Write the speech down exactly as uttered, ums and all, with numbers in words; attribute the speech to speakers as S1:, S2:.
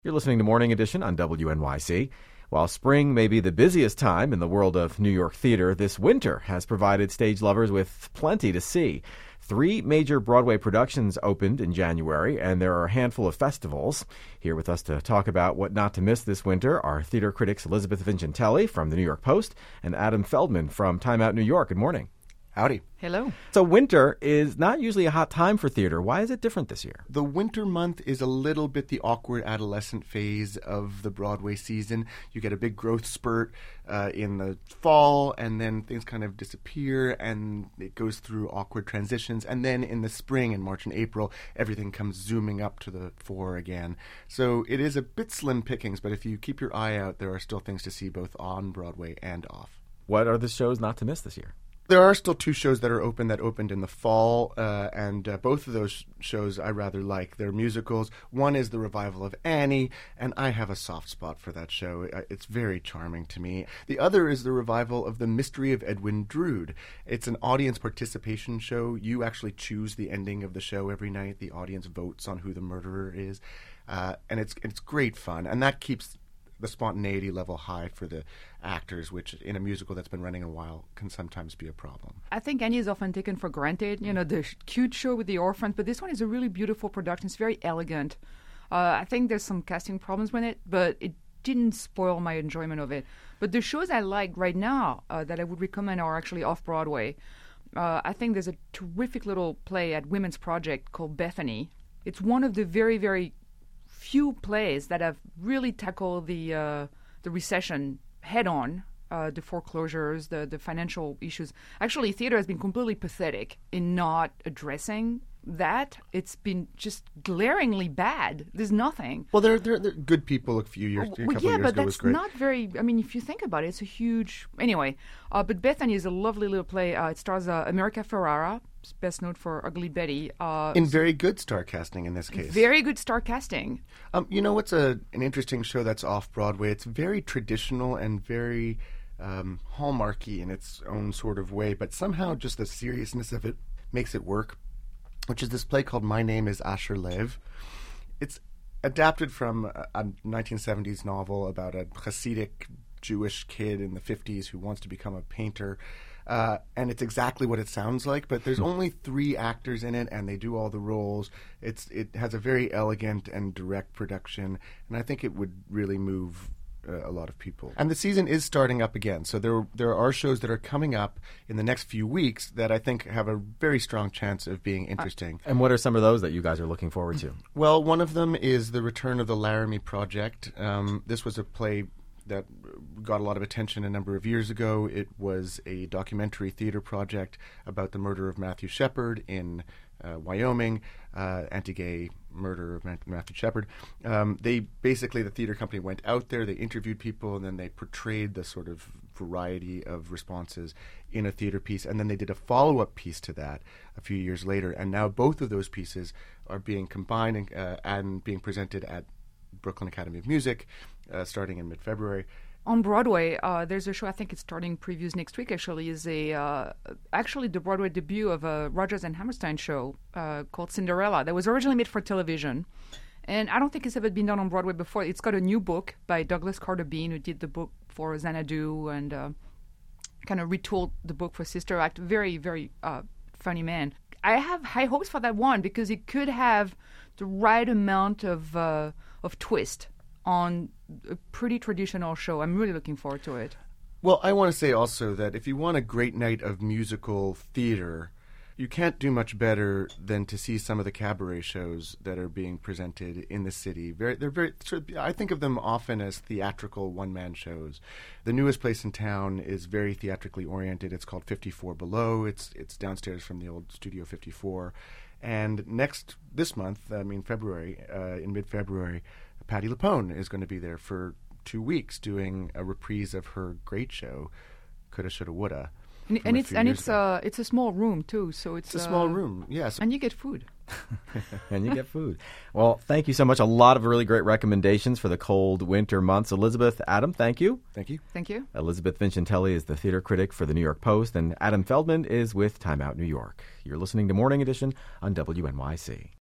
S1: You're listening to Morning Edition on W N Y C. While spring may be the busiest time in the world of New York theater, this winter has provided stage lovers with plenty to see. Three major Broadway productions opened in January, and there are a handful of festivals. Here with us to talk about what not to miss this winter are theater critics Elizabeth Vincentelli from the New York Post and Adam Feldman from Time Out New York. Good morning.
S2: Howdy.
S3: Hello.
S1: So winter is not usually a hot time for theater. Why is it different this year?
S2: The winter month is a little bit the awkward adolescent phase of the Broadway season. You get a big growth spurt uh, in the fall, and then things kind of disappear, and it goes through awkward transitions. And then in the spring, in March and April, everything comes zooming up to the fore again. So it is a bit slim pickings, but if you keep your eye out, there are still things to see both on Broadway and off.
S1: What are the shows not to miss this year?
S2: There are still two shows that are open that opened in the fall, uh, and uh, both of those shows I rather like. They're musicals. One is the revival of Annie, and I have a soft spot for that show. It's very charming to me. The other is the revival of The Mystery of Edwin Drood. It's an audience participation show. You actually choose the ending of the show every night. The audience votes on who the murderer is, uh, and it's it's great fun, and that keeps the spontaneity level high for the actors, which in a musical that's been running a while can sometimes be a problem.
S3: I think Annie is often taken for granted, you know, the sh- cute show with the orphans, but this one is a really beautiful production. It's very elegant. Uh, I think there's some casting problems with it, but it didn't spoil my enjoyment of it. But the shows I like right now uh, that I would recommend are actually off-Broadway. Uh, I think there's a terrific little play at Women's Project called Bethany. It's one of the very, very few plays that have really tackled the uh, the recession head on, uh, the foreclosures, the the financial issues. Actually, theater has been completely pathetic in not addressing that. It's been just glaringly bad. There's nothing.
S2: Well, they're they're, they're good people. A few years, a couple
S3: well, yeah,
S2: of years
S3: but
S2: ago was
S3: that's
S2: great.
S3: not very. I mean, if you think about it, it's a huge. Anyway, uh, but Bethany is a lovely little play. Uh, it stars uh, America Ferrara, best known for Ugly Betty. Uh,
S2: in very good star casting in this case.
S3: Very good star casting.
S2: Um, you know what's a an interesting show that's off Broadway? It's very traditional and very um, hallmarky in its own sort of way, but somehow just the seriousness of it makes it work, which is this play called My Name is Asher Lev. It's adapted from a, a nineteen seventies novel about a Hasidic Jewish kid in the fifties who wants to become a painter. Uh, and it's exactly what it sounds like, but there's only three actors in it, and they do all the roles. It's It has a very elegant and direct production, and I think it would really move uh, a lot of people. And the season is starting up again, so there there are shows that are coming up in the next few weeks that I think have a very strong chance of being interesting.
S1: And what are some of those that you guys are looking forward to?
S2: Well, one of them is the return of the Laramie Project. Um, this was a play that got a lot of attention a number of years ago. It was a documentary theater project about the murder of Matthew Shepard in uh, Wyoming, uh, anti-gay murder of Matthew Shepard. Um, they basically, the theater company went out there, they interviewed people, and then they portrayed the sort of variety of responses in a theater piece, and then they did a follow-up piece to that a few years later, and now both of those pieces are being combined and, uh, and being presented at Brooklyn Academy of Music, uh, starting in mid-February.
S3: On Broadway, uh, there's a show, I think it's starting previews next week, actually, is a uh, actually the Broadway debut of a Rodgers and Hammerstein show uh, called Cinderella that was originally made for television. And I don't think it's ever been done on Broadway before. It's got a new book by Douglas Carter Bean, who did the book for Xanadu and uh, kind of retooled the book for Sister Act. Very, very uh, funny man. I have high hopes for that one because it could have the right amount of uh, of twist on a pretty traditional show. I'm really looking forward to it.
S2: Well, I want to say also that if you want a great night of musical theater, you can't do much better than to see some of the cabaret shows that are being presented in the city. Very, they're very. I think of them often as theatrical one-man shows. The newest place in town is very theatrically oriented. It's called fifty-four Below. It's it's downstairs from the old Studio fifty-four. And next this month, I mean February, uh, in mid-February, Patti LuPone is going to be there for two weeks doing a reprise of her great show, Coulda, Shoulda, Woulda.
S3: And, and it's and it's uh it's a small room too, so it's,
S2: it's a
S3: uh,
S2: small room, yes.
S3: And you get food.
S1: And you get food. Well, thank you so much. A lot of really great recommendations for the cold winter months. Elizabeth, Adam, thank you.
S2: Thank you.
S3: Thank you.
S1: Elizabeth Vincentelli is the theater critic for the New York Post, and Adam Feldman is with Time Out New York. You're listening to Morning Edition on W N Y C.